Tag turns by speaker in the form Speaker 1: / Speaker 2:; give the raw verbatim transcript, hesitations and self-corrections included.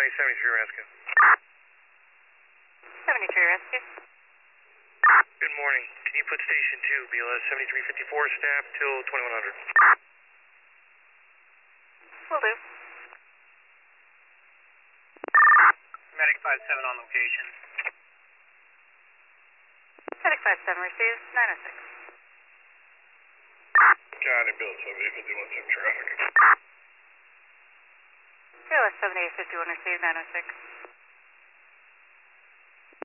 Speaker 1: County seventy-three Rescue.
Speaker 2: seventy-three Rescue.
Speaker 1: Good morning. Can you put Station two, B L S seventy-three fifty-four, staff till twenty-one hundred?
Speaker 2: Will do.
Speaker 3: Medic five seven on location.
Speaker 2: Medic five seven received, nine oh six.
Speaker 1: County Bill seventy fifty-one, same traffic.
Speaker 2: B L S seventy-eight fifty-one received, nine oh six.